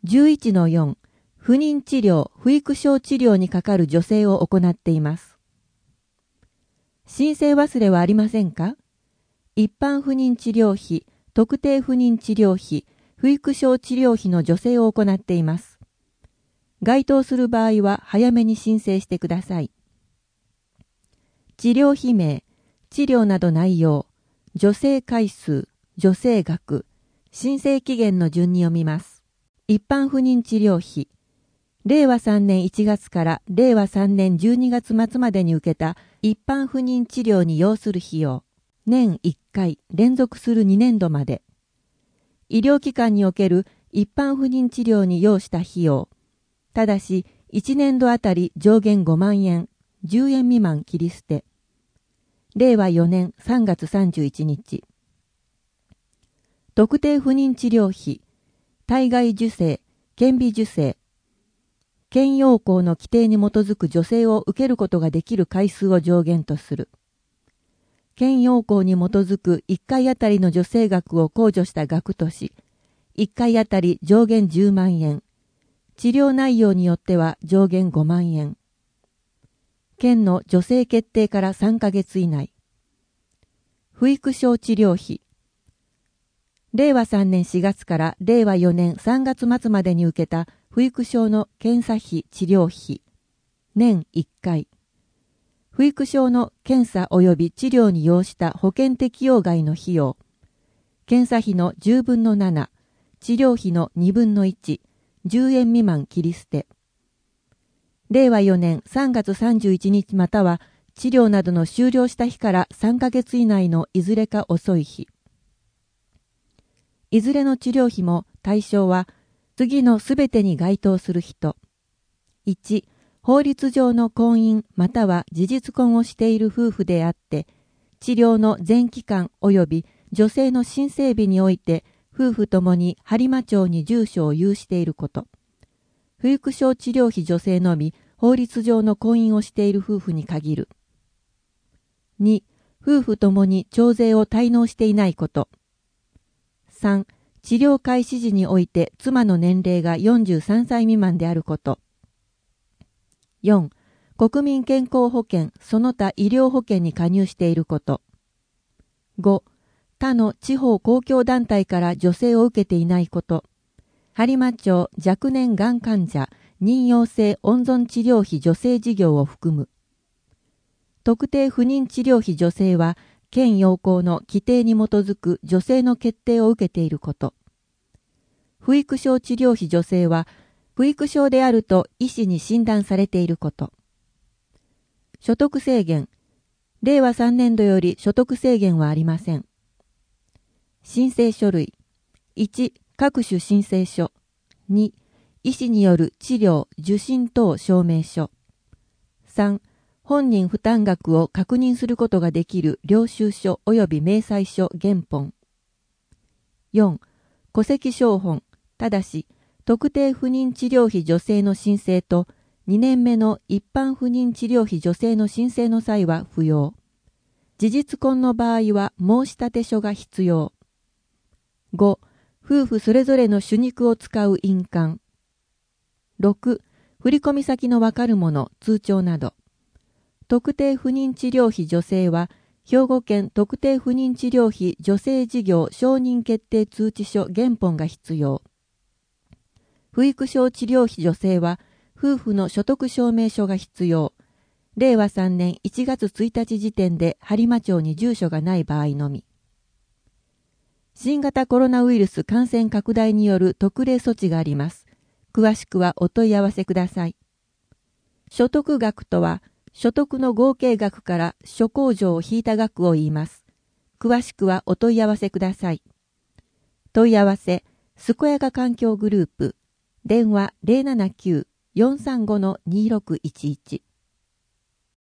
11-4 不妊治療・不育症治療にかかる助成を行っています。申請忘れはありませんか？一般不妊治療費、特定不妊治療費、不育症治療費の助成を行っています。該当する場合は早めに申請してください。治療費名、治療など内容、助成回数、助成額、申請期限の順に読みます。一般不妊治療費、令和3年1月から令和3年12月末までに受けた一般不妊治療に要する費用、年1回連続する2年度まで。医療機関における一般不妊治療に要した費用、ただし1年度あたり上限5万円、10円未満切り捨て。令和4年3月31日。特定不妊治療費、体外受精、顕微授精、県要項の規定に基づく助成を受けることができる回数を上限とする。県要項に基づく1回あたりの助成額を控除した額とし、1回あたり上限10万円、治療内容によっては上限5万円。県の助成決定から3ヶ月以内。不育症治療費。令和3年4月から令和4年3月末までに受けた不育症の検査費治療費。年1回。不育症の検査及び治療に要した保険適用外の費用。検査費の10分の7、治療費の2分の1、10円未満切り捨て。令和4年3月31日または治療などの終了した日から3ヶ月以内のいずれか遅い日。いずれの治療費も対象は次のすべてに該当する人。1、法律上の婚姻または事実婚をしている夫婦であって、治療の全期間及び助成の申請日において夫婦ともに播磨町に住所を有していること。不育症治療費助成のみ法律上の婚姻をしている夫婦に限る。2、夫婦ともに徴税を滞納していないこと。3、治療開始時において妻の年齢が43歳未満であること。4、国民健康保険その他医療保険に加入していること。5、他の地方公共団体から助成を受けていないこと。播磨町若年がん患者妊用性温存治療費助成事業を含む。特定不妊治療費助成は、県要項の規定に基づく助成の決定を受けていること。不育症治療費助成は、不育症であると医師に診断されていること。所得制限。令和3年度より所得制限はありません。申請書類。1、各種申請書。2、医師による治療、受診等証明書。3、本人負担額を確認することができる領収書及び明細書原本。4、戸籍抄本。ただし、特定不妊治療費助成の申請と2年目の一般不妊治療費助成の申請の際は不要。事実婚の場合は申立書が必要。5、夫婦それぞれの手肉を使う印鑑。6、振込先のわかるもの、通帳など。特定不妊治療費助成は、兵庫県特定不妊治療費助成事業承認決定通知書原本が必要。不育症治療費助成は、夫婦の所得証明書が必要。令和3年1月1日時点で播磨町に住所がない場合のみ。新型コロナウイルス感染拡大による特例措置があります。詳しくはお問い合わせください。所得額とは、所得の合計額から諸控除を引いた額を言います。詳しくはお問い合わせください。問い合わせ、すこやか環境グループ、電話 079-435-2611